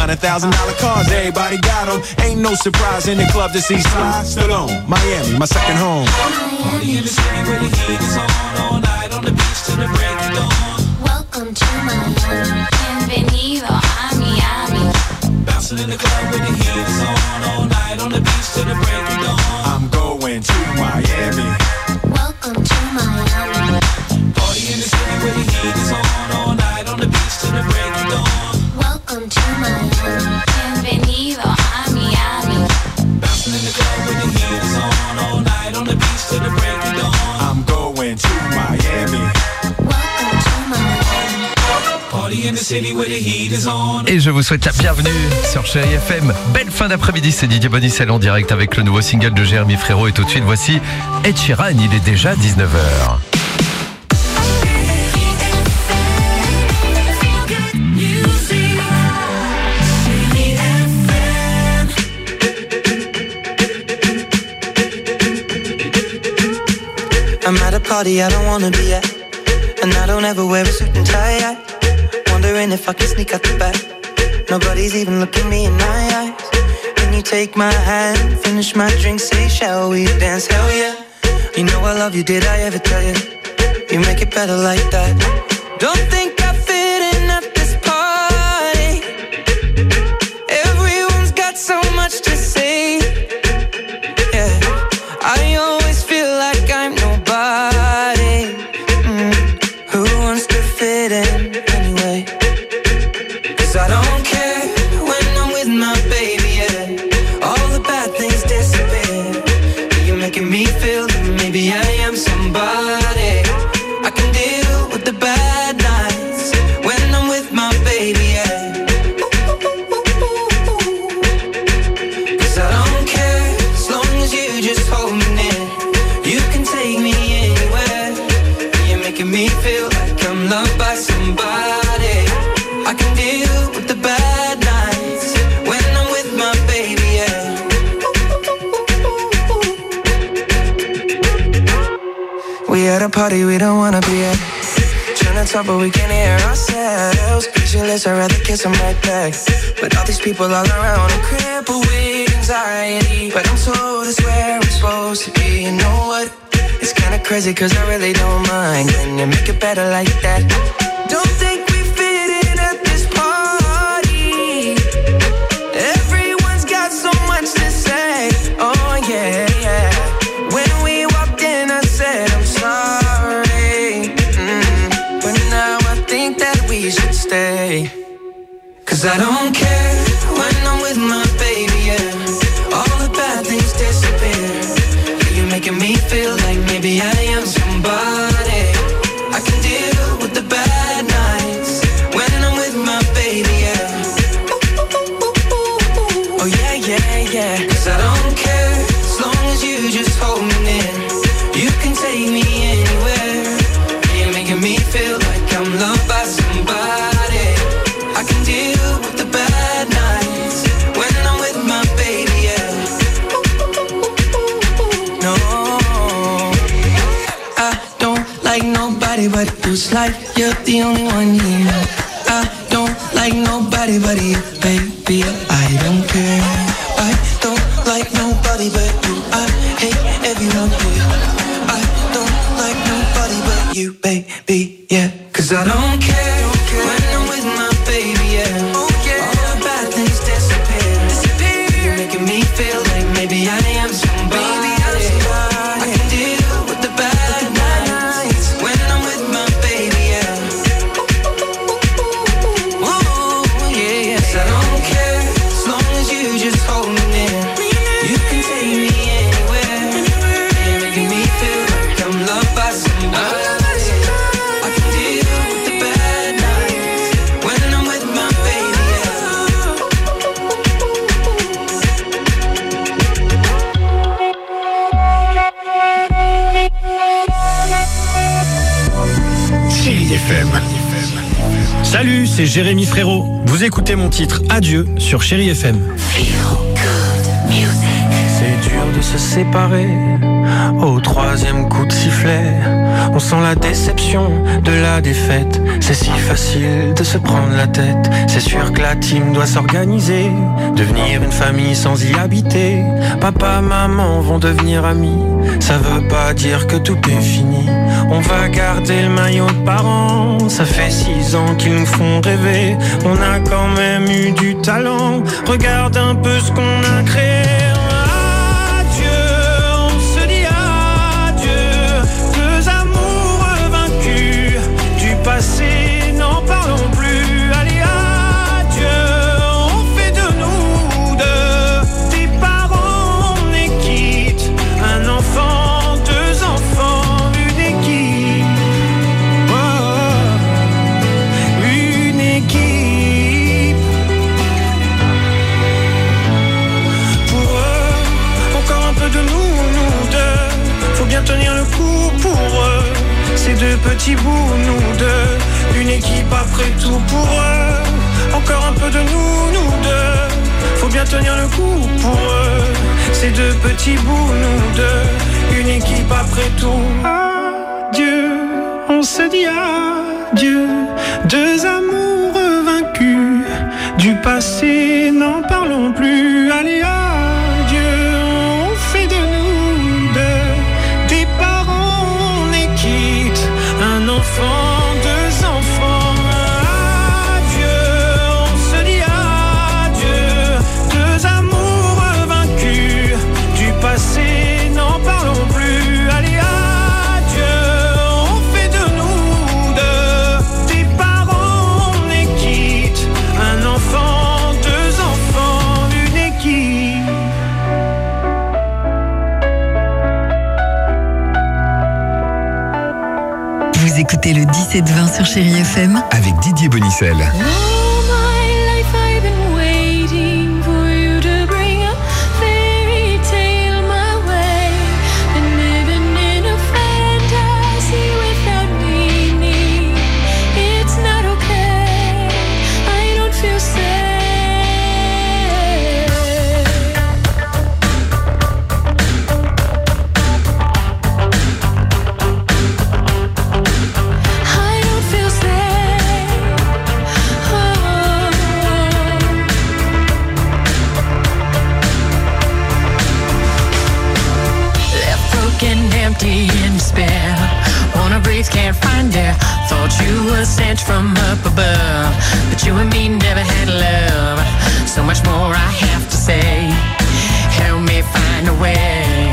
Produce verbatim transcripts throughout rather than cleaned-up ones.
hundred thousand dollar cars, everybody got them. Ain't no surprise in the club to see Sly Stallone. Miami, my second home. Party in the city where the heat is on, all night on the beach till the break of dawn. Welcome to Miami, bienvenido a Miami. Bouncing in the club where the heat is on, all night on the beach till the break of dawn. I'm going to Miami. Welcome to Miami. Party in the city where the heat is on, all night on the beach till the break of dawn. Welcome to Miami, bienvenido a Miami. Bouncing in the club where the heat is on, all night on the beach till the break of dawn. I'm going to Miami. Welcome to Miami. Party in the city where the heat is on. Et je vous souhaite la bienvenue sur Chérie F M. Belle fin d'après-midi, c'est Didier Bonicel en direct avec le nouveau single de Jérémy Frérot. Et tout de suite, voici Ed Sheeran, il est déjà dix-neuf heures. I'm at a party I don't wanna be at, and I don't ever wear a suit and tie. I wondering if I can sneak out the back. Nobody's even looking me in my eyes. Can you take my hand, finish my drink, say shall we dance? Hell yeah. You know I love you, did I ever tell you? You make it better like that. Don't think I fit in at this party. Everyone's got so much to say. Yeah, I always feel like I'm nobody. Mm. Who wants to fit in anyway? Cause I don't care when I'm with my baby, yeah. All the bad things disappear. You're making me feel that maybe I am somebody. I can deal with the bad nights when I'm with my baby, yeah. Cause I don't care as long as you just hold me near. You can take me anywhere. You're making me feel like I'm loved by somebody. I can deal with the bad nights when I'm with my baby, yeah. We at a party we don't wanna be at. Trying to talk but we can't hear ourselves. Pictureless, I'd rather kiss them right back. But all these people all around, I'm crippled with anxiety. But I'm told it's where I'm supposed to be. You know what? It's kinda crazy cause I really don't mind. Can you make it better like that? Don't think we fit in at this party. Everyone's got so much to say. Oh yeah, yeah. When we walked in I said I'm sorry. Mm. But now I think that we should stay. Cause I don't care when I'm with my baby, yeah. All the bad things disappear. You're making me feel like maybe I am somebody. I can deal with the bad nights when I'm with my baby, yeah. Oh yeah, yeah, yeah. Cause I don't care as long as you just hold me near. You can take me anywhere. You're making me feel like I'm loved by somebody. I can deal with the bad nights when I'm with my baby, yeah. No, I don't like nobody but you. It's like you're the only one here. I don't like nobody but you, baby. I don't care. I don't like nobody but you. I hate everyone here. I don't like nobody but you, baby, yeah. Cause I don't care when I'm with my baby, yeah. All the bad things disappear. You're making me feel like maybe I am somebody. I can deal with the bad nights when I'm with my baby, yeah. Oh, yeah, yes, I don't care as long as you just hold me near. You can take me anywhere. You're making me feel like I'm loved by somebody. I can deal with the bad nights when I'm with my baby, yeah. Chérie F M. Salut, c'est Jérémy Frérot. Vous écoutez mon titre Adieu sur Chérie F M. C'est dur de se séparer, Au troisième coup de sifflet, on sent la déception de la défaite. C'est si facile de se prendre la tête. C'est sûr que la team doit s'organiser, devenir une famille sans y habiter. Papa, maman vont devenir amis. Ça veut pas dire que tout est fini. On va garder le maillot de parents. Ça fait six ans qu'ils nous font rêver. On a quand même eu du talent. Regarde un peu ce qu'on a créé. Adieu, on se dit adieu. Deux amours vaincus. Du passé, n'en parlons plus. Allez, adieu, on fait de nous deux des parents, on est quitte. Un enfant, deux enfants, une équipe. Oh, une équipe. Pour eux, encore un peu de nous, nous deux. Faut bien tenir le coup pour eux. Ces deux petits bouts, nous deux. Une équipe après tout pour eux. Encore un peu de nous, nous deux. Faut bien tenir le coup pour eux. Ces deux petits bouts, nous deux. Une équipe après tout. Adieu, on se dit adieu. Deux amours vaincus. Du passé, n'en parlons plus. Allez, adieu, on fait de nous deux des parents, on est quitte. Un enfant, deux enfants. Adieu, on se dit adieu. Deux amours vaincus. Du passé, n'en parlons plus. Allez, adieu, on fait de nous deux des parents, on est quitte. Un enfant, deux enfants, une équipe. Vous écoutez le dix-sept vingt sur Chérie F M. Avec Didier Bonicel. All my life I've been waiting for you to bring a fairy tale my way. Been living in a fantasy without meaning. It's not okay, I don't feel safe. I don't feel safe. Oh. Left broken, empty, in despair. Wanna breathe, can't find air. Thought you were sent from up above, but you and me never had love. So much more I have to say. Help me find a way.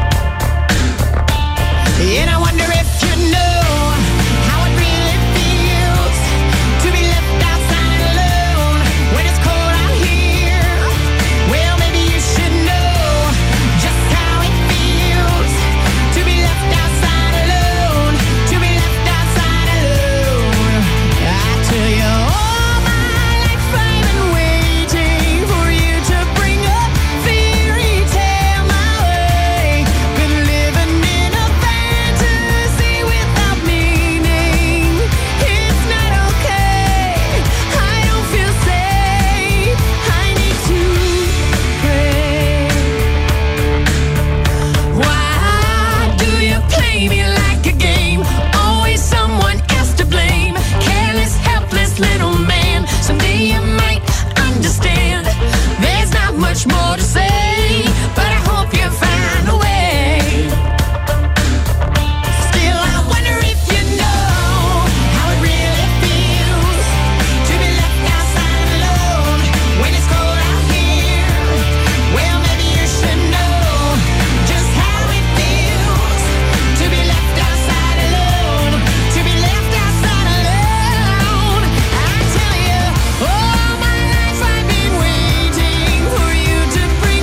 And I wonder if you know how it really feels to be left outside alone when it's cold out here. Well, maybe you should know just how it feels to be left outside alone, to be left outside alone. I tell you, all my life I've been waiting for you to bring a fairy tale my way. Been living in a fantasy without meaning. It's not okay, I don't feel safe. I need to pray. Why do you play me like a game? Always someone else to blame. Careless, helpless little man. Someday you might understand. There's not much more to say, but I hope you find a way. Still, I wonder if you know how it really feels to be left outside alone when it's cold out here. Well, maybe you should know just how it feels to be left outside alone, to be left outside alone. I tell you, all my life I've been waiting for you to bring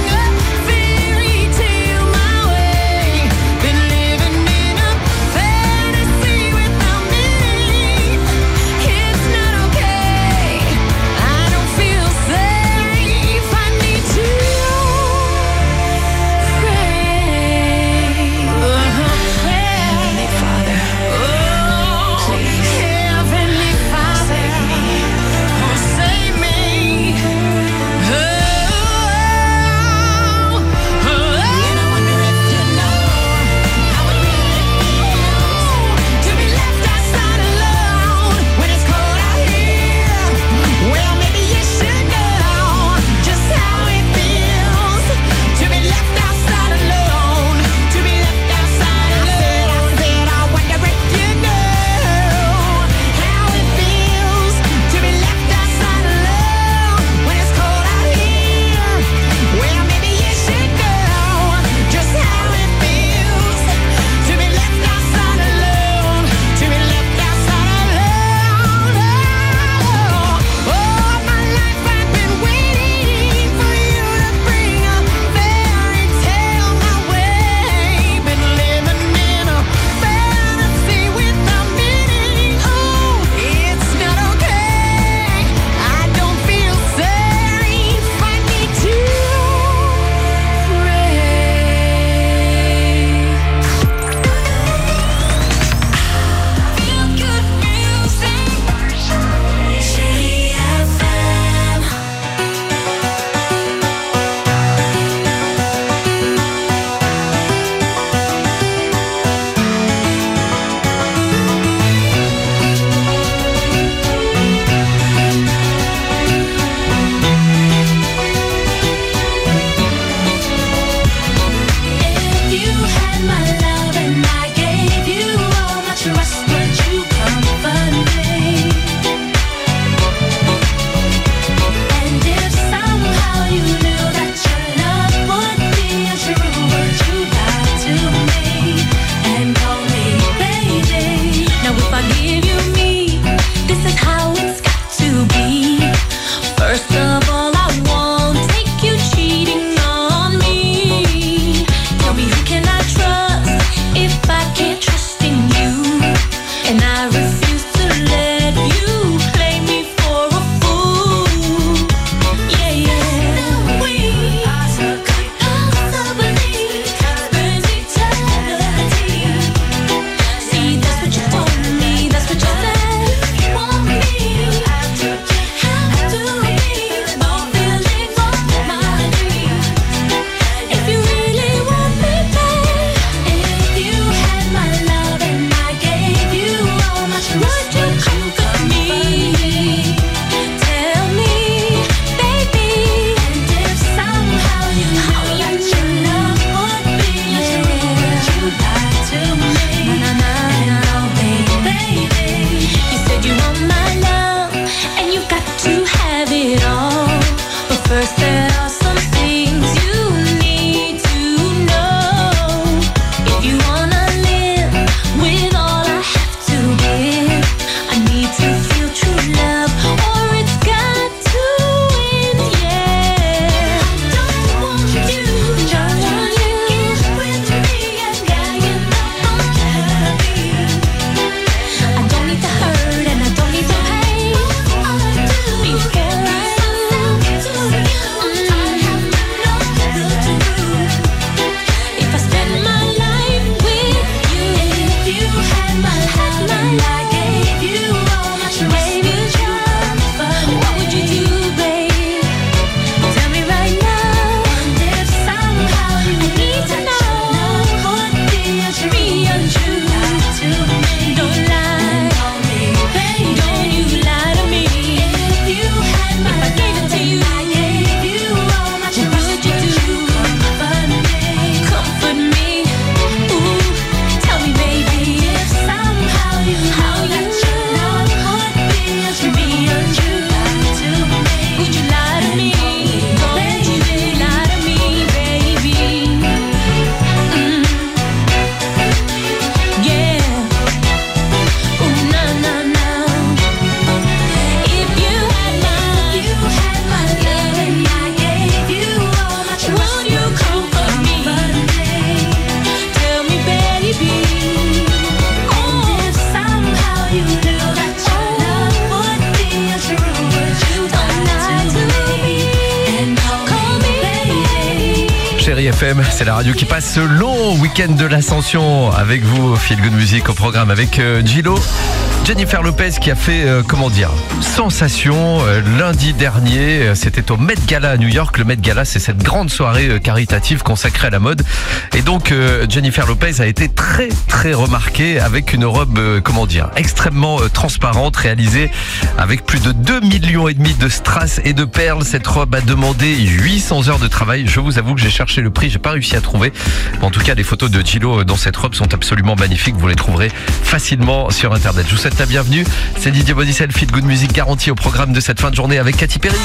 F M. C'est la radio qui passe ce long week-end de l'Ascension avec vous, Feel Good Music au programme avec euh, Gillo. Jennifer Lopez qui a fait, euh, comment dire, sensation euh, lundi dernier. C'était au Met Gala à New York. Le Met Gala, c'est cette grande soirée euh, caritative consacrée à la mode. Et donc, euh, Jennifer Lopez a été très, très remarquée avec une robe, euh, comment dire, extrêmement euh, transparente, réalisée avec plus de deux millions et demi de strass et de perles. Cette robe a demandé huit cents heures de travail. Je vous avoue que j'ai cherché le prix, j'ai pas réussi à trouver. En tout cas, les photos de Gillo dans cette robe sont absolument magnifiques. Vous les trouverez facilement sur Internet. Je vous souhaite la bienvenue. C'est Didier Bonicel, Feel Good Music garantie au programme de cette fin de journée avec Katy Perry.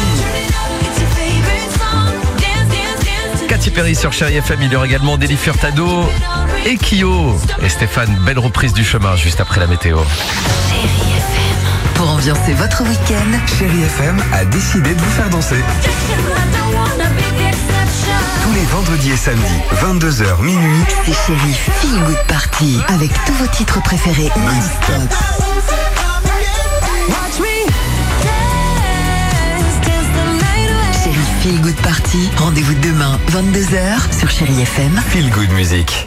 Katy Perry sur Chérie F M. Il y aura également Nelly Furtado et Kyo. Et Stéphane, belle reprise du chemin juste après la météo. Pour ambiancer votre week-end, Chérie F M a décidé de vous faire danser. Tous les vendredis et samedis, vingt-deux heures minuit, c'est Chérie Feel Good Party avec tous vos titres préférés non-stop. Chérie Feel Good Party, rendez-vous demain, vingt-deux heures sur Chérie F M. Feel Good Music.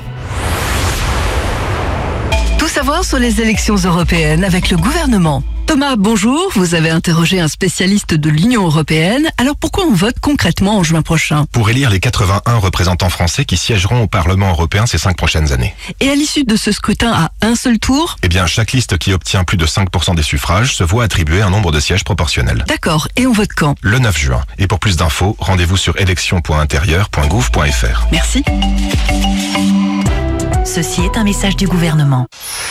Tout savoir sur les élections européennes avec le gouvernement. Thomas, bonjour. Vous avez interrogé un spécialiste de l'Union européenne. Alors pourquoi on vote concrètement en juin prochain? Pour élire les quatre-vingt-un représentants français qui siégeront au Parlement européen ces cinq prochaines années. Et à l'issue de ce scrutin à un seul tour? Eh bien, chaque liste qui obtient plus de cinq pour cent des suffrages se voit attribuer un nombre de sièges proportionnel. D'accord. Et on vote quand? Le neuf juin. Et pour plus d'infos, rendez-vous sur élections point intérieur point gouv point f r. Merci. Ceci est un message du gouvernement.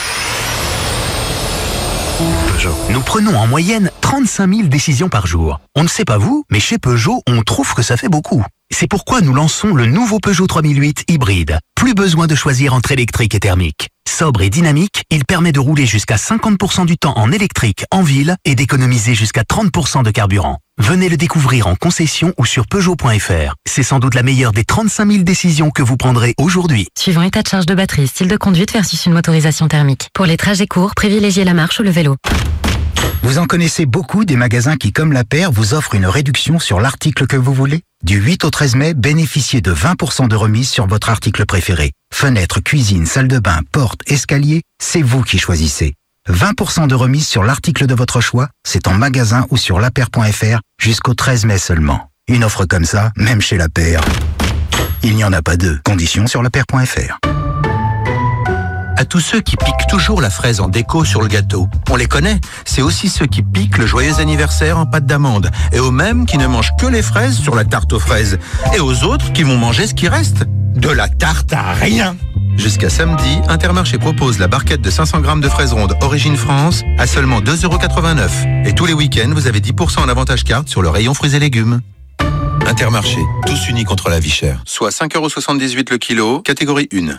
Peugeot. Nous prenons en moyenne trente-cinq mille décisions par jour. On ne sait pas vous, mais chez Peugeot, on trouve que ça fait beaucoup. C'est pourquoi nous lançons le nouveau Peugeot trois mille huit hybride. Plus besoin de choisir entre électrique et thermique. Sobre et dynamique, il permet de rouler jusqu'à cinquante pour cent du temps en électrique en ville et d'économiser jusqu'à trente pour cent de carburant. Venez le découvrir en concession ou sur Peugeot point f r. C'est sans doute la meilleure des trente-cinq mille décisions que vous prendrez aujourd'hui. Suivant état de charge de batterie, style de conduite versus une motorisation thermique. Pour les trajets courts, privilégiez la marche ou le vélo. Vous en connaissez beaucoup des magasins qui, comme La Paire, vous offrent une réduction sur l'article que vous voulez? Du huit au treize mai, bénéficiez de vingt pour cent de remise sur votre article préféré. Fenêtre, cuisine, salle de bain, porte, escalier, c'est vous qui choisissez. vingt pour cent de remise sur l'article de votre choix, c'est en magasin ou sur lapaire point f r jusqu'au treize mai seulement. Une offre comme ça, même chez La Paire, il n'y en a pas deux. Conditions sur lapaire point f r. À tous ceux qui piquent toujours la fraise en déco sur le gâteau. On les connaît, c'est aussi ceux qui piquent le joyeux anniversaire en pâte d'amande. Et aux mêmes qui ne mangent que les fraises sur la tarte aux fraises. Et aux autres qui vont manger ce qui reste. De la tarte à rien. Jusqu'à samedi, Intermarché propose la barquette de cinq cents grammes de fraises rondes Origine France à seulement deux euros quatre-vingt-neuf. Et tous les week-ends, vous avez dix pour cent en avantage carte sur le rayon fruits et légumes. Intermarché, tous unis contre la vie chère. Soit cinq euros soixante-dix-huit le kilo, catégorie un.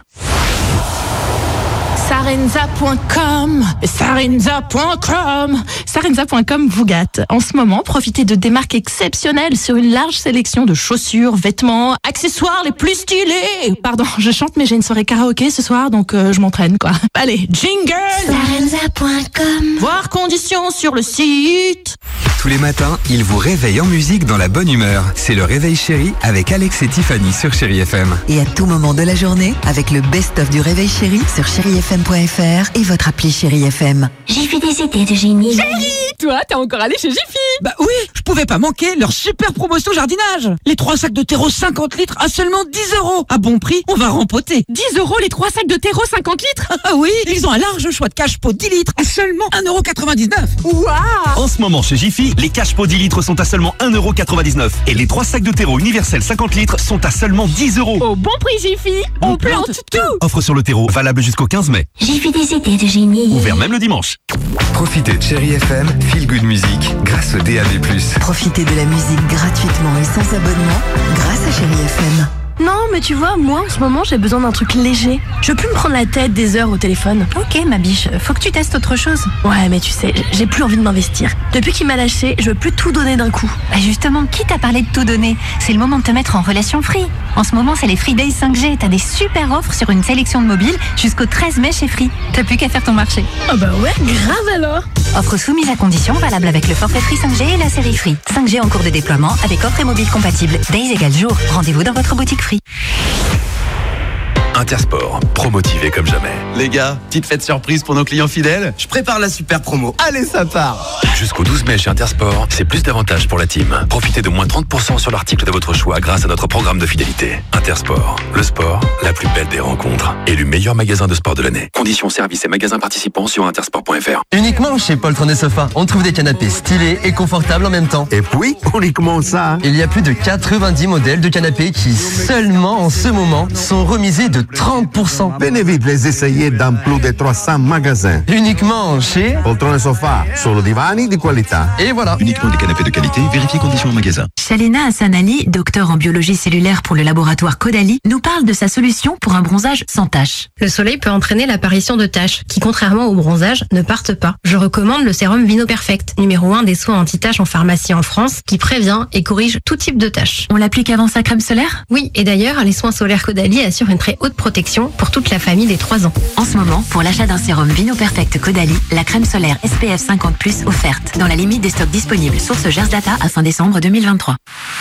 Sarenza point com, Sarenza point com, Sarenza point com vous gâte. En ce moment, profitez de des marques exceptionnelles sur une large sélection de chaussures, vêtements, accessoires les plus stylés. Pardon, je chante mais j'ai une soirée karaoké ce soir, donc euh, je m'entraîne quoi. Allez, jingle. Sarenza point com. Voir conditions sur le site. Tous les matins, il vous réveille en musique dans la bonne humeur. C'est le Réveil Chéri avec Alex et Tiffany sur Chérie F M. Et à tout moment de la journée, avec le best-of du Réveil Chéri sur chérie f m point f r et votre appli Chérie F M. J'ai fait des idées de génie. Chérie, toi, t'es encore allé chez Jiffy? Bah oui, je pouvais pas manquer leur super promotion jardinage. Les trois sacs de terreau cinquante litres à seulement dix euros. À bon prix, on va rempoter. dix euros les trois sacs de terreau cinquante litres? Ah oui, ils ont un large choix de cache-pot dix litres à seulement un euro quatre-vingt-dix-neuf. Waouh! En ce moment chez Jiffy, les cache-pots dix litres sont à seulement un euro quatre-vingt-dix-neuf et les trois sacs de terreau universel cinquante litres sont à seulement dix euros. Au bon prix Jiffy, on, on plante, plante tout. Offre sur le terreau, valable jusqu'au quinze mai. J'ai fait des idées de génie. Ouvert même le dimanche. Profitez de Chérie F M, Feel Good Music, grâce au D A B plus. Profitez de la musique gratuitement et sans abonnement grâce à Chérie F M. Non, mais tu vois, moi, en ce moment, j'ai besoin d'un truc léger. Je veux plus me prendre la tête des heures au téléphone. Ok, ma biche, faut que tu testes autre chose. Ouais, mais tu sais, j'ai plus envie de m'investir. Depuis qu'il m'a lâché, je veux plus tout donner d'un coup. Bah justement, qui t'a parlé de tout donner? C'est le moment de te mettre en relation Free. En ce moment, c'est les Free Days cinq G. T'as des super offres sur une sélection de mobiles jusqu'au treize mai chez Free. T'as plus qu'à faire ton marché. Ah bah ouais, grave alors. Offre soumise à condition, valable avec le forfait Free cinq G et la série Free. cinq G en cours de déploiement avec offre et mobile compatible. Days égale jour. Rendez-vous dans votre boutique Free. Intersport, promotivé comme jamais. Les gars, petite fête surprise pour nos clients fidèles. Je prépare la super promo. Allez, ça part. Jusqu'au douze mai chez Intersport, c'est plus d'avantages pour la team. Profitez de moins trente pour cent sur l'article de votre choix grâce à notre programme de fidélité. Intersport, le sport, la plus belle des rencontres. Élu meilleur magasin de sport de l'année. Conditions, services et magasins participants sur intersport point f r. Uniquement chez Poltron et Sofa, on trouve des canapés stylés et confortables en même temps. Et puis, uniquement ça. Il y a plus de quatre-vingt-dix modèles de canapés qui, seulement en ce moment, sont remisés de trente pour cent. Venez vite les essayer dans plus de trois cents magasins. Uniquement chez Poltron et Sofa, solo divani di qualità. Et voilà. Uniquement des canapés de qualité, vérifiez conditions au magasin. Shalena Hassanali, docteur en biologie cellulaire pour le laboratoire Caudalie, nous parle de sa solution pour un bronzage sans taches. Le soleil peut entraîner l'apparition de taches qui, contrairement au bronzage, ne partent pas. Je recommande le sérum Vino Perfect, numéro un des soins anti-taches en pharmacie en France, qui prévient et corrige tout type de taches. On l'applique avant sa crème solaire ? Oui, et d'ailleurs, les soins solaires Caudalie assurent une très haute protection pour toute la famille des trois ans. En ce moment, pour l'achat d'un sérum Vino Perfect Caudalie, la crème solaire S P F cinquante plus offerte, dans la limite des stocks disponibles. Source Gers Data à fin décembre deux mille vingt-trois.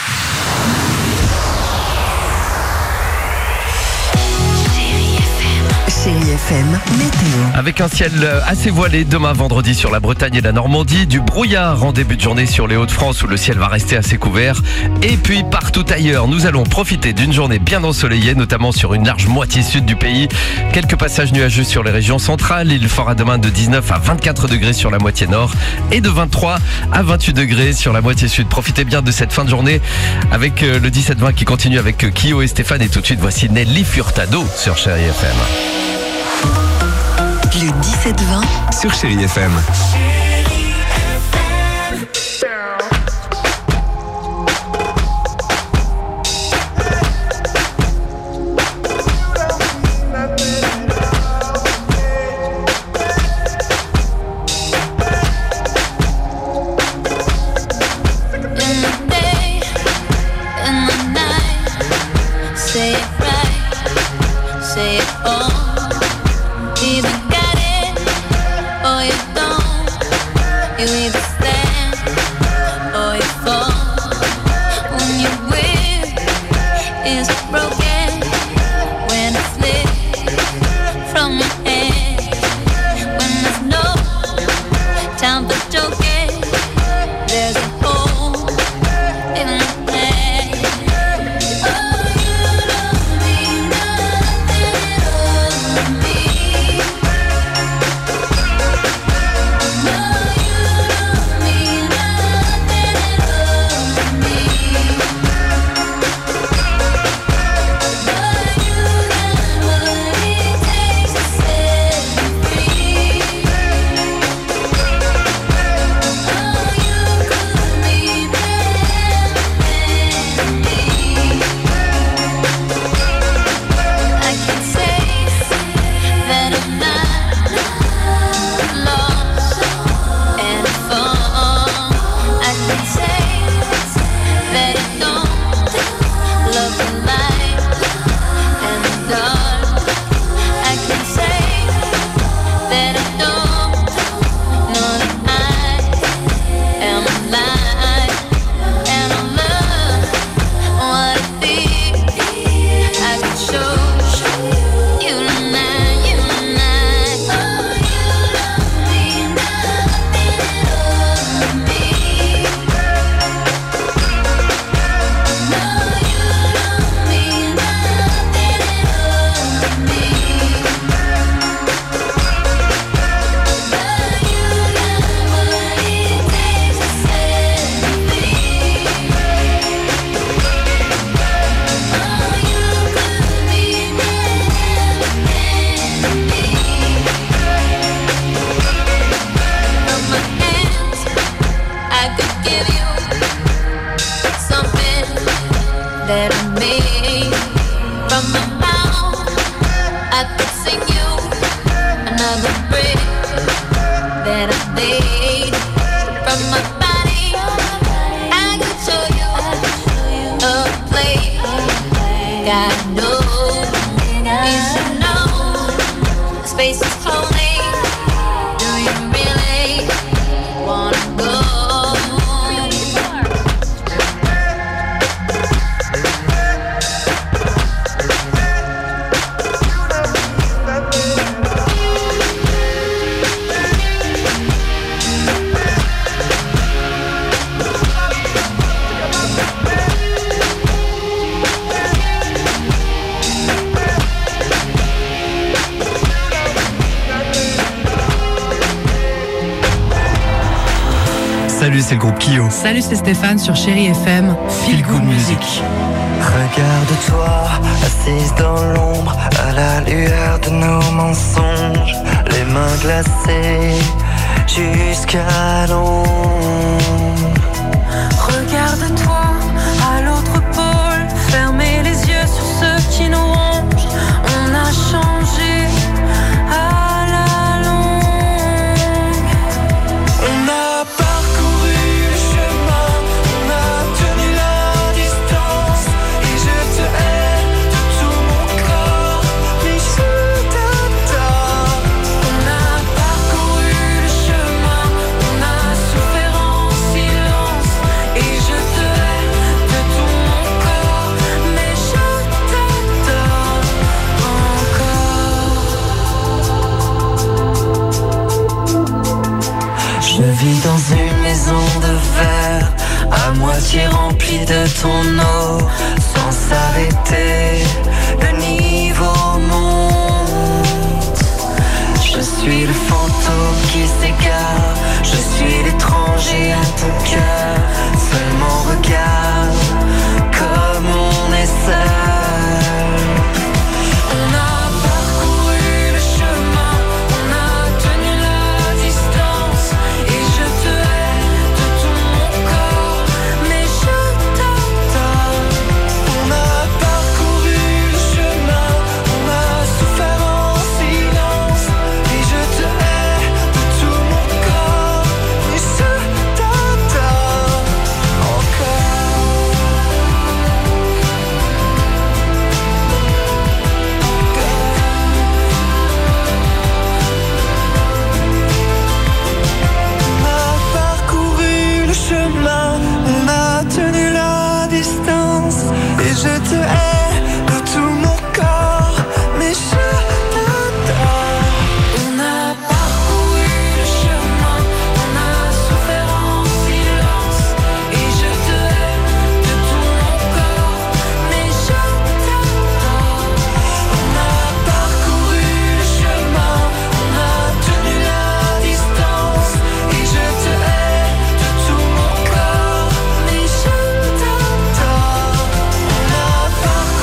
Chérie F M, météo. Avec un ciel assez voilé demain vendredi sur la Bretagne et la Normandie, du brouillard en début de journée sur les Hauts-de-France où le ciel va rester assez couvert. Et puis partout ailleurs, nous allons profiter d'une journée bien ensoleillée, notamment sur une large moitié sud du pays. Quelques passages nuageux sur les régions centrales. Il fera demain de dix-neuf à vingt-quatre degrés sur la moitié nord et de vingt-trois à vingt-huit degrés sur la moitié sud. Profitez bien de cette fin de journée avec le dix-sept vingt qui continue avec Kyo et Stéphane. Et tout de suite, voici Nelly Furtado sur Chérie F M. Le dix-sept vingt sur Chérie F M. Salut, c'est le groupe Kyo. Salut, c'est Stéphane sur Chérie F M. Feel Good Music. Regarde-toi, assise dans l'ombre, à la lueur de nos mensonges, les mains glacées jusqu'à l'ombre. Regarde-toi à l'autre pôle, fermez les yeux sur ceux qui nous rongent. On a changé à la longue. On a parcouru le chemin, on a tenu la distance, et je te hais de tout mon corps, mais je t'adore. On a parcouru le chemin, on a souffert en silence, et je te hais de tout mon corps, mais je t'adore encore. Je vis dans une maison de verre, à moitié remplie de ton eau, sans s'arrêter, le niveau monte. Je suis le fantôme qui s'égare, je suis l'étranger à ton cœur. Seulement regarde comme on est seul. On a parcouru le chemin, on a tenu la distance, et je te hais de tout mon corps, mais je t'adore. On a parcouru le chemin, on a souffert en silence, et je te hais de tout mon corps, mais je t'adore encore. On a parcouru le chemin, on a tenu la distance, et je te hais de tout mon corps, mais je t'adore. On a parcouru le chemin, on a souffert en silence, et je te hais de tout mon corps, mais je t'adore. On a parcouru le chemin, on a tenu la distance, et je te hais de tout mon corps, mais je t'adore. On a parcouru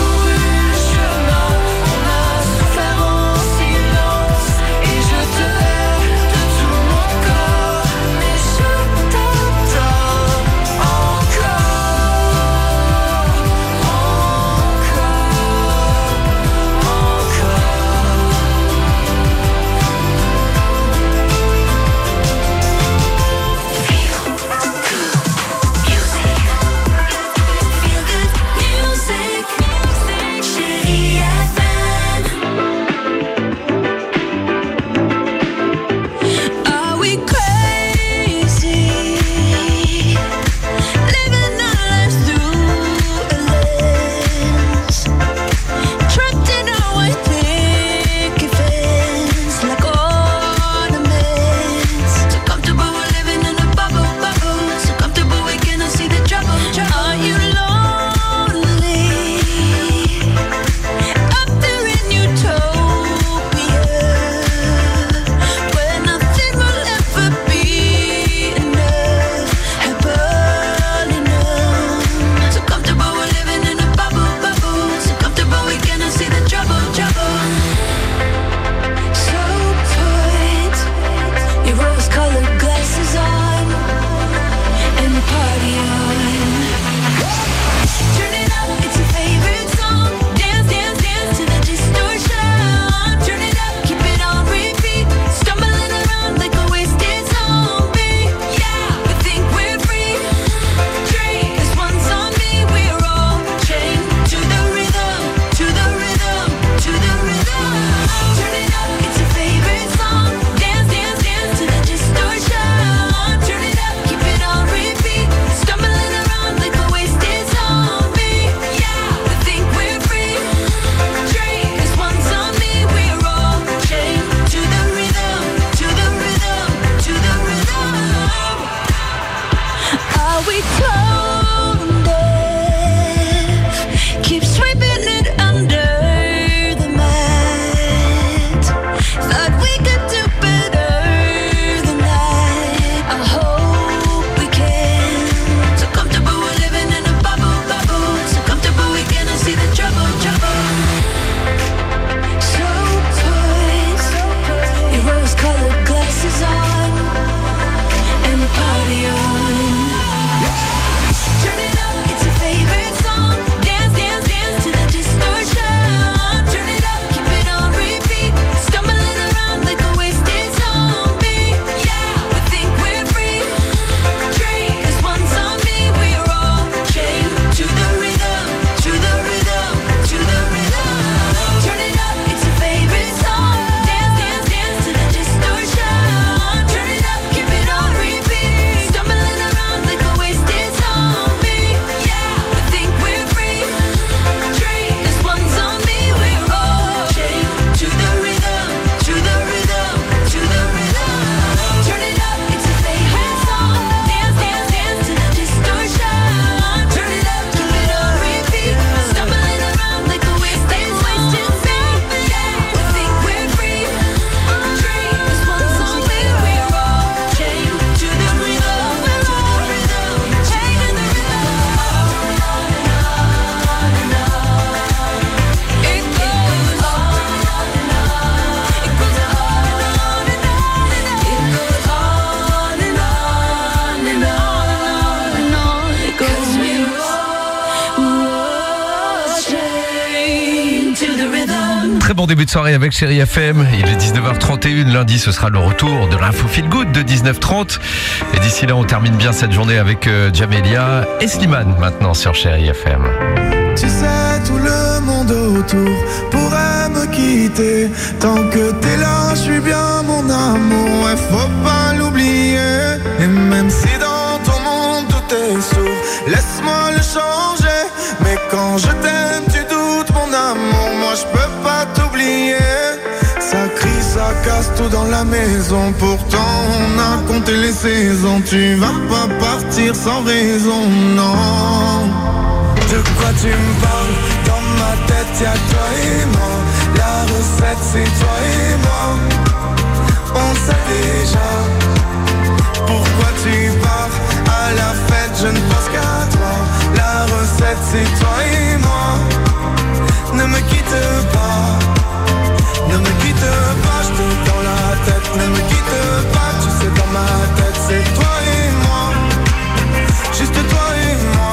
bon début de soirée avec Chérie F M. Il est dix-neuf heures trente et un. Lundi, ce sera le retour de l'info Feel Good de dix-neuf heures trente. Et d'ici là, on termine bien cette journée avec euh, Jamelia et Slimane maintenant sur Chérie F M. Tu sais, tout le monde autour pourrait me quitter. Tant que t'es là, je suis bien mon amour. Ouais, faut pas l'oublier. Et même si dans ton monde tout est sourd, laisse-moi le changer. Mais quand je t'aime, tu doutes mon amour. Moi, je peux pas t'oublier. Ça crie, ça casse tout dans la maison. Pourtant, on a compté les saisons. Tu vas pas partir sans raison, non. De quoi tu me parles? Dans ma tête y'a toi et moi. La recette c'est toi et moi. On sait déjà. Pourquoi tu pars? À la fête je ne pense qu'à toi. La recette c'est toi et moi. Ne me quitte pas. Ne me quitte pas, je te dans la tête. Ne me quitte pas, tu sais dans ma tête c'est toi et moi. Juste toi et moi.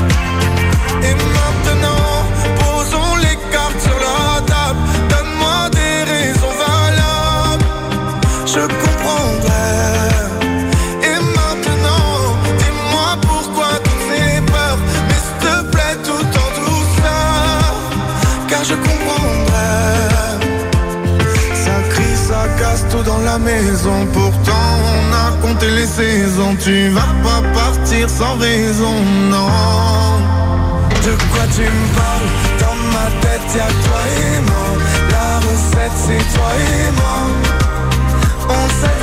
Et maintenant, posons les cartes sur la table. Donne-moi des raisons valables. Je comprendrai. Et maintenant, dis-moi pourquoi toutes ces peurs. Mais s'il te plaît, tout en douceur. Car je comprendrai. Ça crie, ça casse tout dans la maison. Pourtant, on a compté les saisons. Tu vas pas partir sans raison, non. De quoi tu me parles? Dans ma tête y'a toi et moi. La recette c'est toi et moi. On sait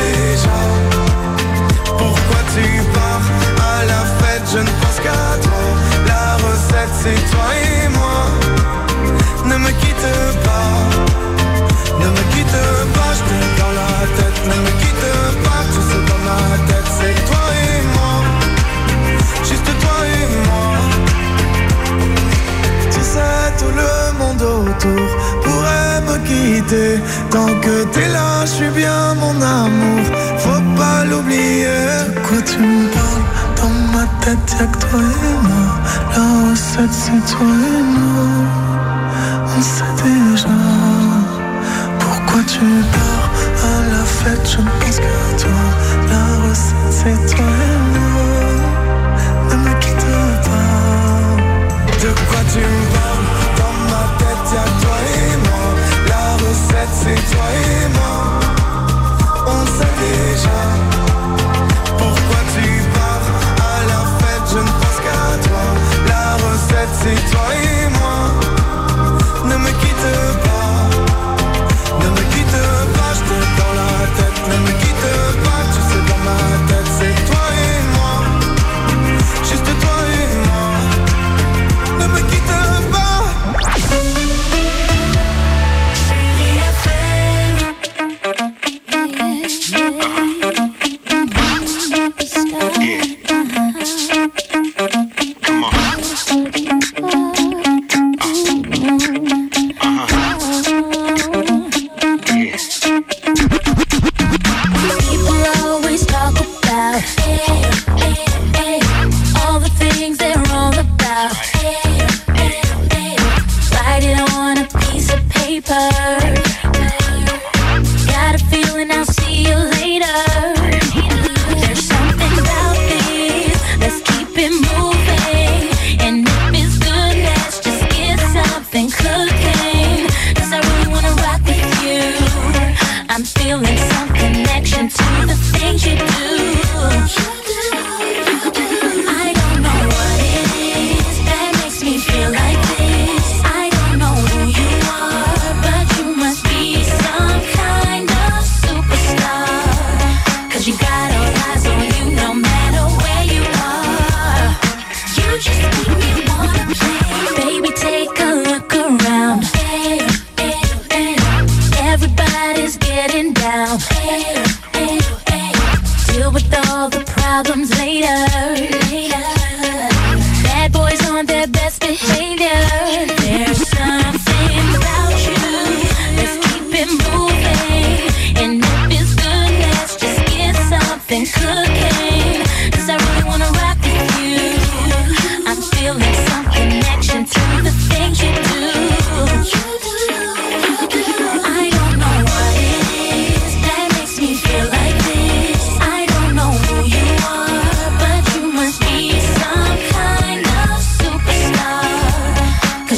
déjà. Pourquoi tu pars? À la fête je ne pense qu'à toi. La recette c'est toi et moi. Ne me quitte pas. Ne me quitte pas, je t'ai dans la tête. Ne me quitte pas, tu sais dans ma tête c'est toi et moi. Juste toi et moi. Tout le monde autour pourrait me quitter. Tant que t'es là, je suis bien mon amour. Faut pas l'oublier. De quoi tu me parles? Dans ma tête y'a que toi et moi. La recette c'est toi et moi. On sait déjà. Pourquoi tu pars? À la fête je ne pense qu'à toi. La recette c'est toi et moi. Ne me quitte pas. De quoi tu me parles? Y'a toi et moi, la recette c'est toi et moi. On sait déjà. Pourquoi tu pars? À la fête je ne pense qu'à toi. La recette c'est toi et moi. Ne me quitte pas. Ne me quitte pas, je t'ai dans la tête. Ne me quitte pas, tu sais dans ma tête c'est toi et moi.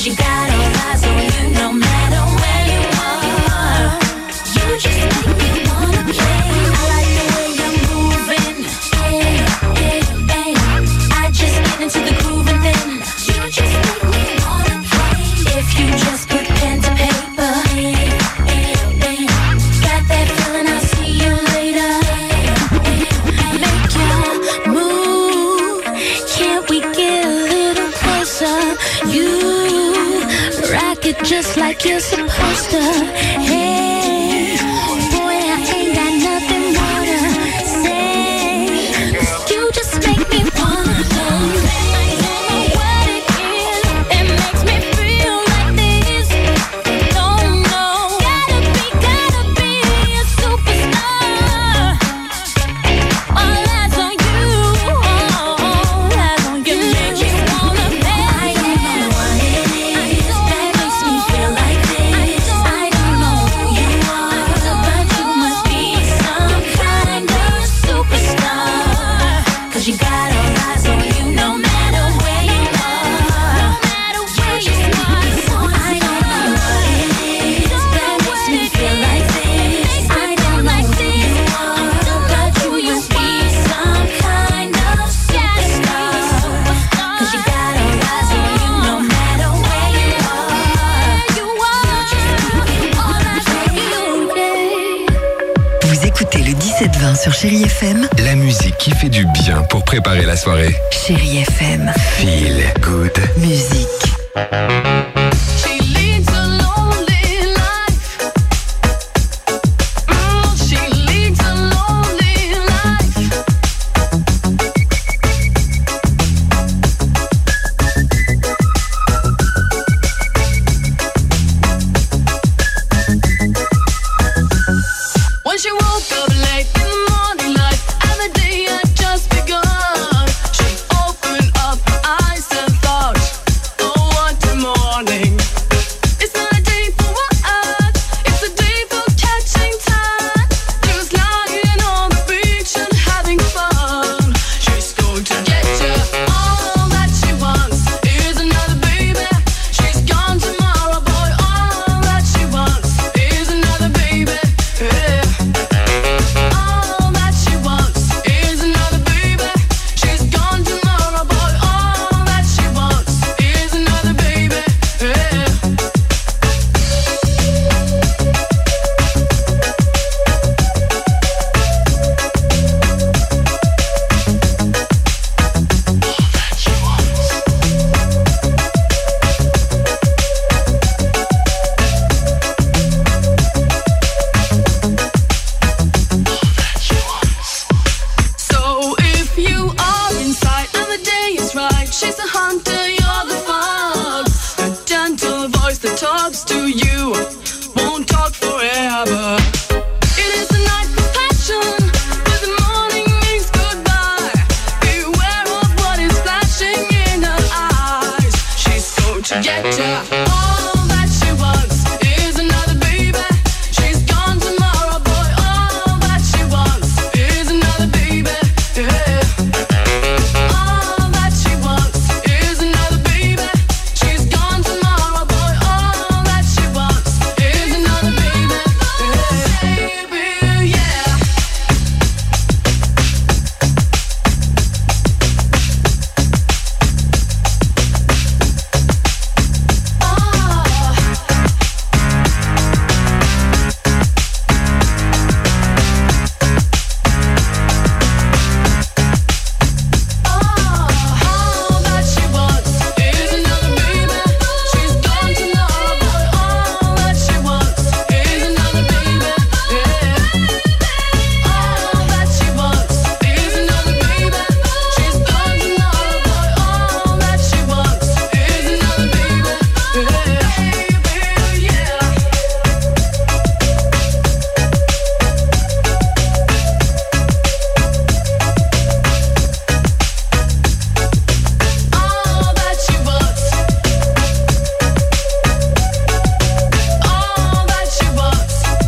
Cause you got all eyes on you no matter where you are. You just make me wanna play. I like the way you're moving. Hey, hey, hey. I just get into the groove and then you just make me wanna play. If you just put pen to paper, hey, hey, hey. Got that feeling, I'll see you later. Hey, hey. Make your move. Can't we get a little closer? You rock it just like you're supposed to. Hey, boy, I ain't got nothing more to say. 'Cause you just make me wanna play. I don't know what it is that makes me feel like this. No, no, gotta be, gotta be a superstar. All eyes on you, all eyes on you. You just wanna play. I don't know what it is that makes me feel like this. I don't know who you are, but you must be some kind of superstar. 'Cause you got all eyes on you no matter where you are. No matter where you are. I don't know what it is that makes me feel like this. I don't know who you are, but you must be some kind of superstar. 'Cause you got all eyes on you no matter where you are. You are all eyes on you, yeah. Vous écoutez le dix-sept vingt sur Chérie F M. La musique qui fait du bien pour préparer la soirée. Chérie F M. Feel good. Musique. She leads a lonely life. Mm, she leads a lonely life. When she woke up late in the morning light, and the day had just begun, she opened up her eyes and thought, oh, what a morning. It's not a day for what? It's a day for catching time. Just lying on the beach and having fun. She's going to get you. All that she wants is another baby. She's gone tomorrow, boy. All that she wants is another baby. Yeah. All that she wants is another baby. She's gone tomorrow, boy. All that she wants is another baby. Yeah. So if you are inside and the day is right, she's a hunter, you're the fox. A gentle voice that talks to you won't talk forever. It is the night for passion, but the morning means goodbye. Beware of what is flashing in her eyes. She's going to get ya. All that she wants is another baby. She's gone tomorrow, boy. All that she wants is another baby. Yeah. All that she wants is another baby. She's gone tomorrow, boy. All that she wants is another baby. Yeah. Baby, yeah. All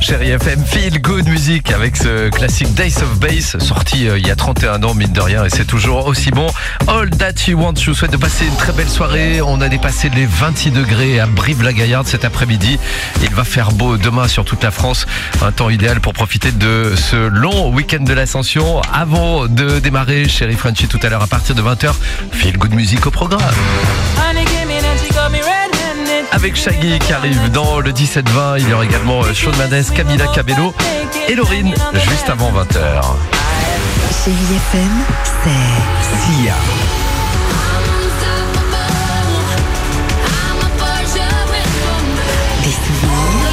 Chérie F M, Feel Good Music avec ce classique Days of Bass, sorti euh, il y a trente et un ans, mine de rien, et c'est toujours aussi bon. All That You Want, je vous souhaite de passer une très belle soirée. On a dépassé les vingt-six degrés à Brive-la-Gaillarde cet après-midi. Il va faire beau demain sur toute la France. Un temps idéal pour profiter de ce long week-end de l'Ascension. Avant de démarrer, Chérie Frenchy, tout à l'heure à partir de vingt heures, Feel Good Music au programme. Avec Shaggy qui arrive dans le dix-sept vingt, il y aura également Shawn Mendes, Camila Cabello et Lauryn juste avant vingt heures. Chérie F M, c'est Sia. Des souvenirs.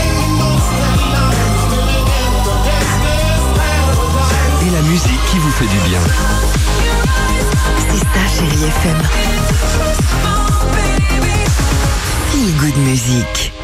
Et la musique qui vous fait du bien. C'est ça, Chérie F M. Feel Good Music.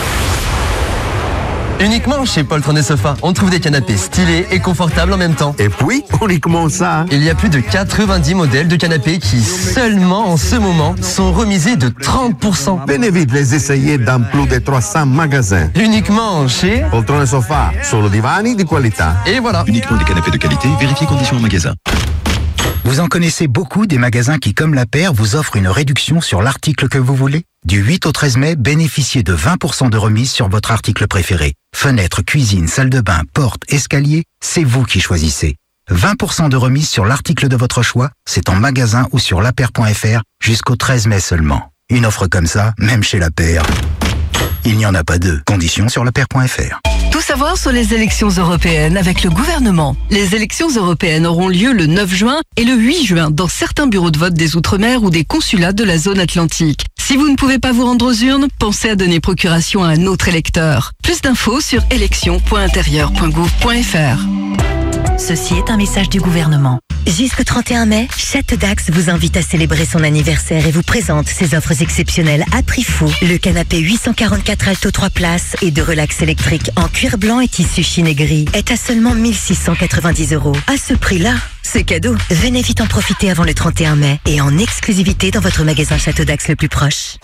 Uniquement chez Poltron et Sofa, on trouve des canapés stylés et confortables en même temps. Et puis, uniquement ça. Il y a plus de quatre-vingt-dix modèles de canapés qui, seulement en ce moment, sont remisés de trente pour cent. Venez vite les essayer dans plus de trois cents magasins. Uniquement chez Poltron et Sofa, solo divani di qualità. Et voilà. Uniquement des canapés de qualité, vérifiez conditions en magasin. Vous en connaissez beaucoup des magasins qui, comme La Paire, vous offrent une réduction sur l'article que vous voulez? Du huit au treize mai, bénéficiez de vingt pour cent de remise sur votre article préféré. Fenêtre, cuisine, salle de bain, porte, escalier, c'est vous qui choisissez. vingt pour cent de remise sur l'article de votre choix, c'est en magasin ou sur lapaire point f r jusqu'au treize mai seulement. Une offre comme ça, même chez La Paire, il n'y en a pas deux. Conditions sur lapaire point f r. Tout savoir sur les élections européennes avec le gouvernement. Les élections européennes auront lieu le neuf juin et le huit juin dans certains bureaux de vote des Outre-mer ou des consulats de la zone atlantique. Si vous ne pouvez pas vous rendre aux urnes, pensez à donner procuration à un autre électeur. Plus d'infos sur élections point intérieur point gouv point f r. Ceci est un message du gouvernement. Jusqu'au trente et un mai, Château d'Axe vous invite à célébrer son anniversaire et vous présente ses offres exceptionnelles à prix fou. Le canapé huit cent quarante-quatre Alto trois places et de relax électrique en cuir blanc et tissu chine et gris est à seulement mille six cent quatre-vingt-dix euros. À ce prix-là, c'est cadeau. Venez vite en profiter avant le trente et un mai et en exclusivité dans votre magasin Château d'Axe le plus proche.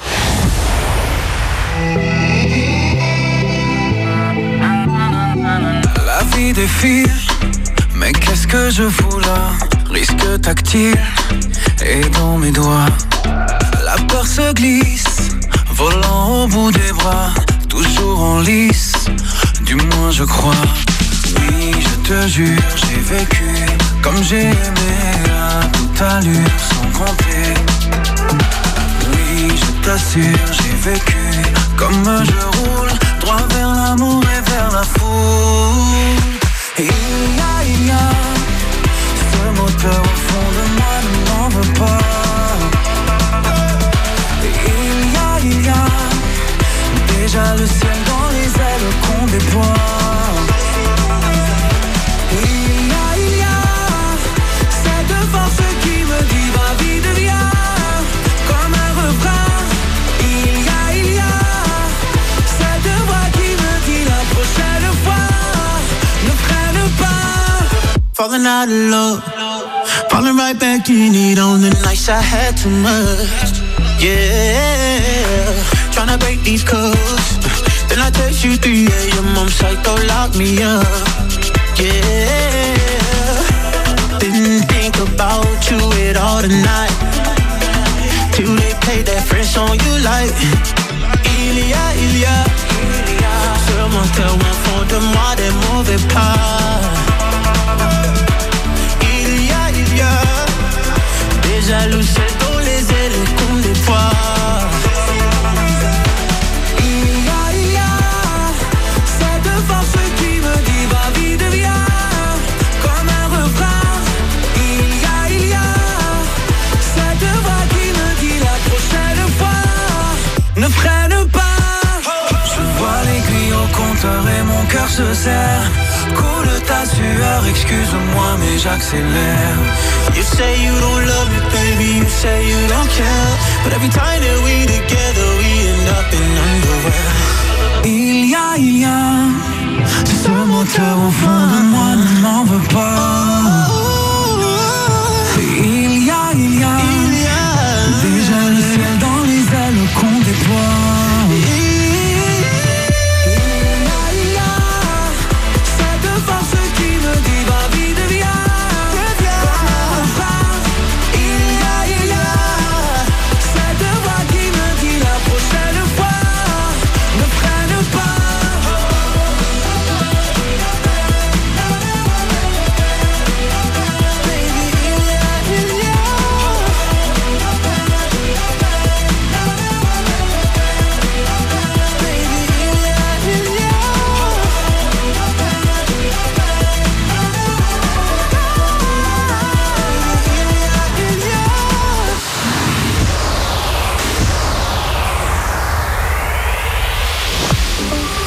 La vie défile, mais qu'est-ce que je fous là? Risque tactile et dans mes doigts. La peur se glisse, volant au bout des bras. Toujours en lice, du moins je crois. Oui, je te jure, j'ai vécu comme j'ai aimé à toute allure sans compter. Oui, je t'assure, j'ai vécu comme je roule droit vers l'amour et vers la foule. Et il y a, il y a ce moteur au fond de moi ne m'en veut pas. Et il y a, il y a déjà le ciel dans les ailes qu'on déploie. Et il y a, il y a cette force qui me dit va vite viens comme un refrain. Il y a, il y a cette voix qui me dit la prochaine fois ne freine pas. Falling out of love, falling right back in it on the nights I had too much. Yeah, tryna break these codes. Then I text you three a.m. I'm psycho, lock me up. Yeah, didn't think about you at all tonight. Till they play that French song you like. Il y a, il y a ce moteur au fond de moi des mauvais pas. Il y a, il y a déjà le ciel dans les ailes qu'on déploie. Il y a, il y a cette force qui me dit va vite viens comme un refrain. Il y a, il y a cette voix qui me dit la prochaine fois ne freine pas. Je vois l'aiguille au compteur et mon cœur se serre. Coule ta sueur, excuse-moi mais j'accélère. You say you don't love me baby, you say you don't care. But every time that we together we end up in underwear. Il y a, il y a ce moteur au fond de moi ne m'en veut pas. Il y a, il y a déjà le ciel dans les ailes qu'on déploie. Il y a, il y a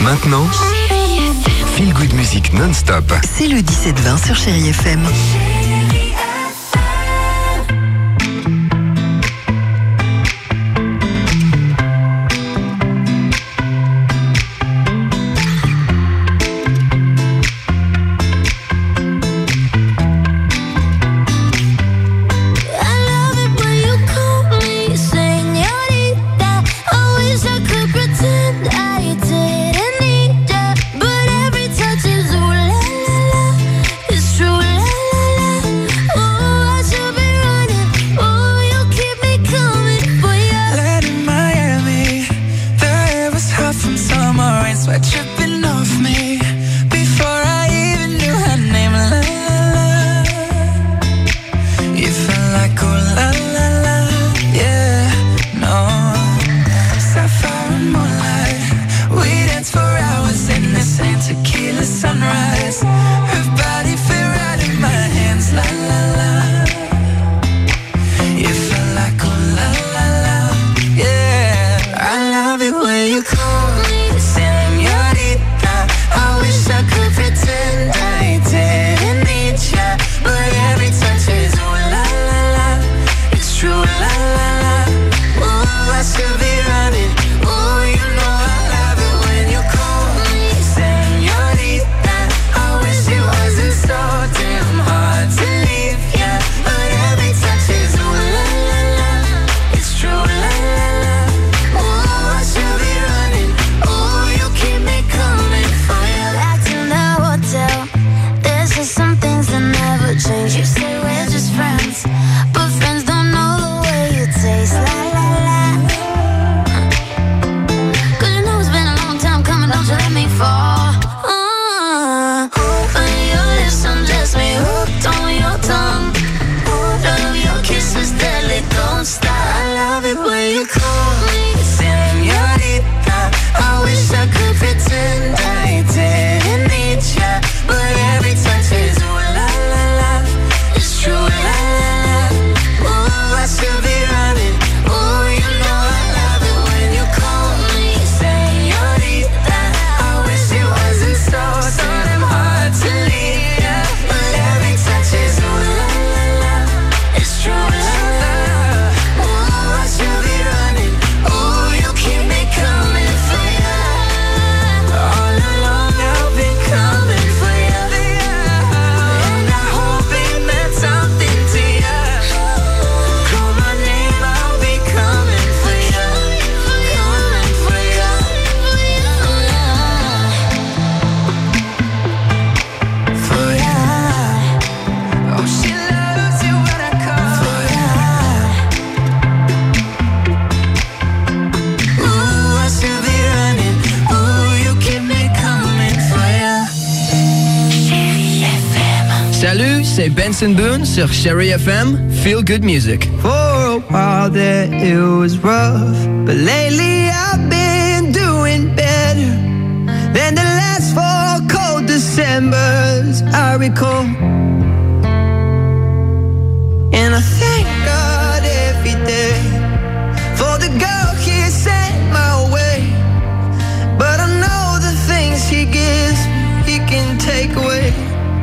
Maintenant, Feel Good Music non-stop. C'est le dix-sept vingt sur Chérie F M. Salut, c'est Benson Boone sur Chérie F M, Feel Good Music. For a while there it was rough, but lately I've been doing better than the last four cold Decembers I recall. And I thank God every day for the girl He sent my way. But I know the things He gives He can take away.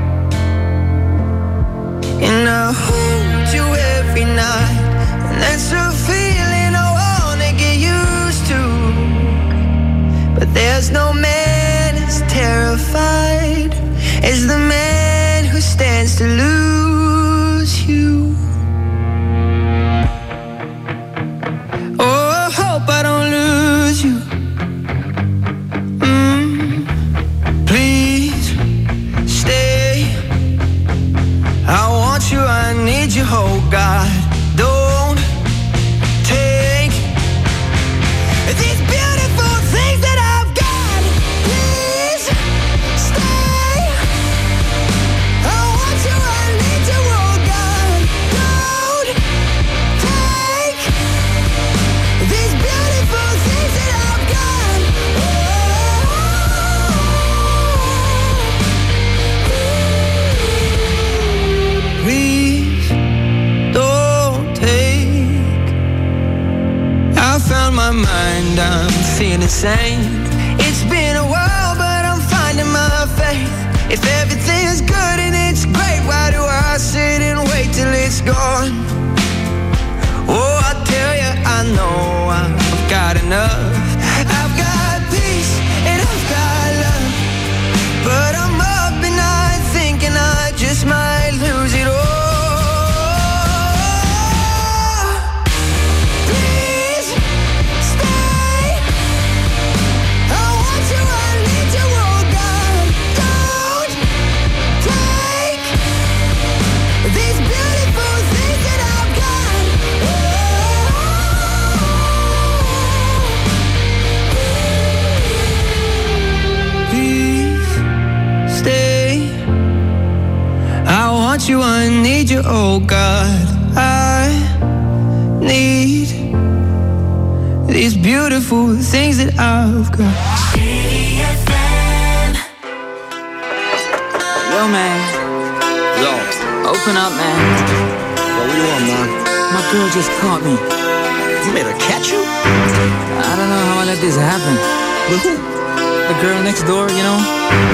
And I hold you every night, and that's a feeling I wanna get used to. But there's no man as terrified as the man who stands to lose you. Oh, I hope I don't lose you. Mm, please stay. I want you, I need you, oh God. Don't take these beautiful things that I've got. Please stay. I want you, I need you, oh God. Don't take these beautiful things that I've got. Oh. Please don't take. I found my mind, I'm feeling sane. It's been a while. life? If everything is good and it's great, why do I sit and wait till it's gone? Oh, I tell you, I know I've got enough. I've got peace and I've got love, but I'm up at night thinking I just might lose it all. You, I need you, oh God, I need these beautiful things that I've got. Yo, man. Yo. Open up, man. Yo, what do you want, man? My girl just caught me. You made her catch you? I don't know how I let this happen. With who? The girl next door, you know?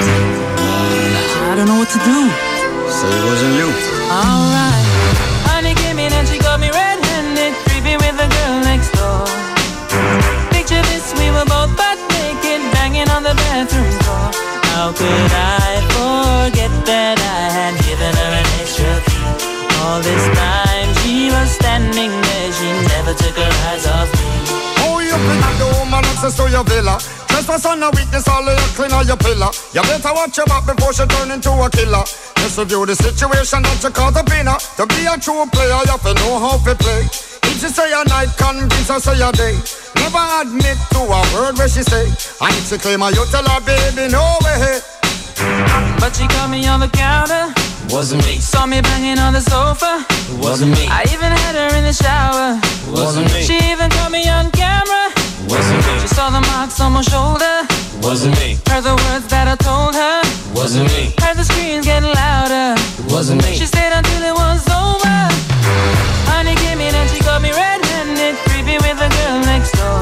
I don't know what to do. So it wasn't you. Alright. Honey came in and she got me red-handed, creepy with the girl next door. Picture this, we were both butt naked, banging on the bathroom door. How could I forget that I had given her an extra key? All this time she was standing there, she never took her eyes off me. Oh, you bring up the woman access to your villa. Trespass on a weakness, all of you clean on your pillar. You better watch your back before she turn into a killer. Just review the situation that you caught up in her. To be a true player, you have to know how to play. If she say a night, convince her say a day. Never admit to a word where she say. And if she claim her, you tell her, baby, no way. But she caught me on the counter. Wasn't me. Saw me banging on the sofa. Wasn't me. I even had her in the shower. Wasn't me. She even caught me on camera. Wasn't me. She saw the marks on my shoulder. Wasn't me. Heard the words that I told her. Wasn't me. Heard the screams getting louder. Wasn't me. She stayed until it was over. Honey came in and she got me red-handed, creepy with the girl next door.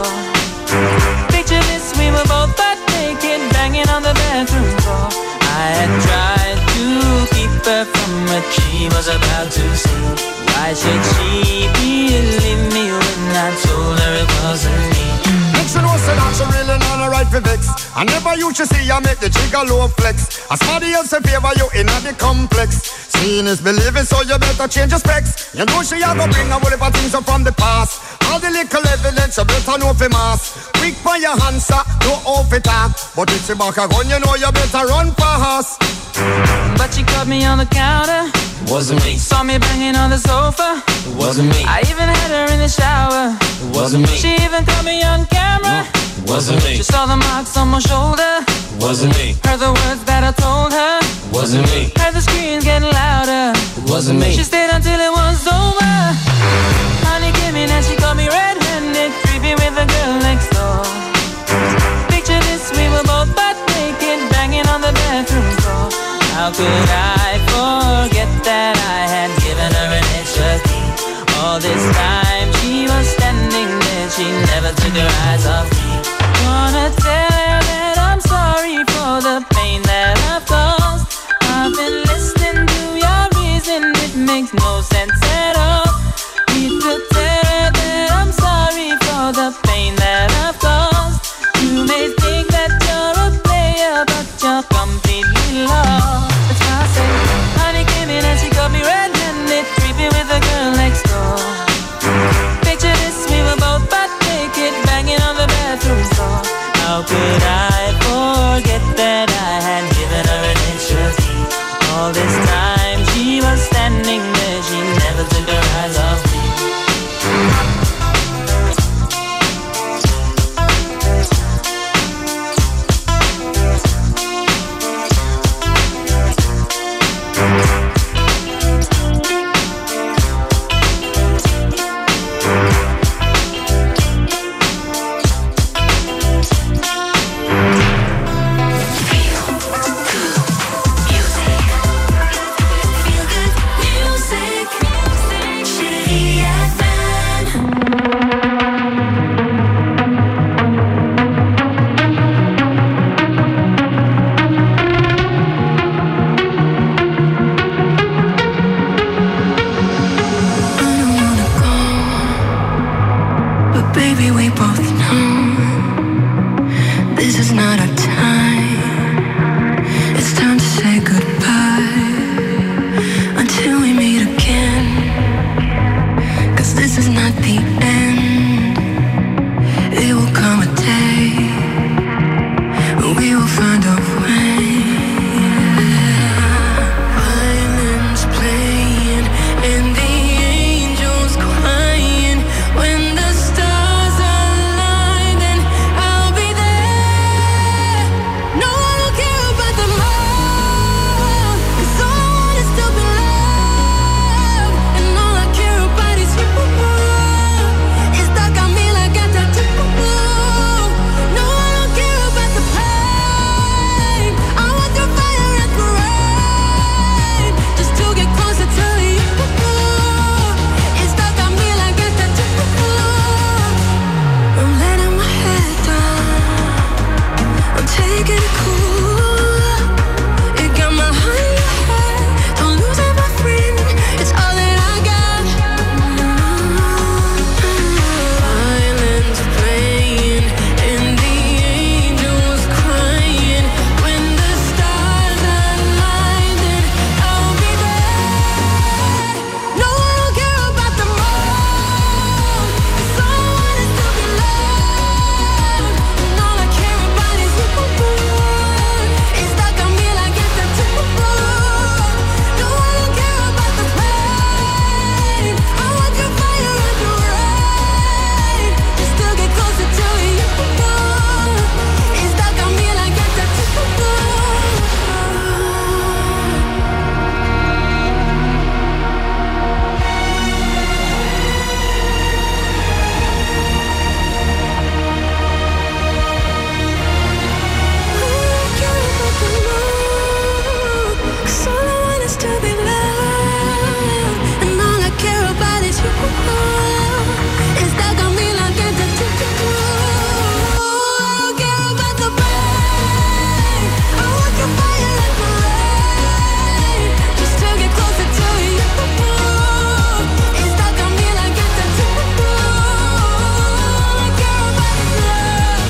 Picture this, we were both butt naked, banging on the bathroom floor. I had tried to keep her from what she was about to see. Why should she believe me when I told her it wasn't me? She know say that she really not a right for vex. I never used to see her make the trigger low flex. As somebody else in favor you in the complex. Seeing is believing, so you better change your specs. You know she a go bring a whole heap of things up from the past. All the little evidence you better know for mass. Quick for your answer, no off it up. But if she back a gun, you know you better run fast. But she caught me on the counter. Wasn't me. Saw me banging on the sofa. Wasn't me. I even had her in the shower. Wasn't me. She even caught me on camera. Wasn't me. She saw the marks on my shoulder. Wasn't me. Heard the words that I told her. Wasn't me. Heard the screams getting louder. Wasn't me. She stayed until it was over. Honey came in and she got me red-handed, creepy with the girl next door. Picture this, we were both butt naked, banging on the bathroom floor. How could I forget that I had given her an extra key? All this time she was standing there, she never took her eyes off me. Wanna tell her that I'm sorry for the pain that I've caused. I've been listening to your reason, it makes no sense at all. Need to tell her that I'm sorry for the pain that I've caused. You may think that you're a player, but you're completely lost.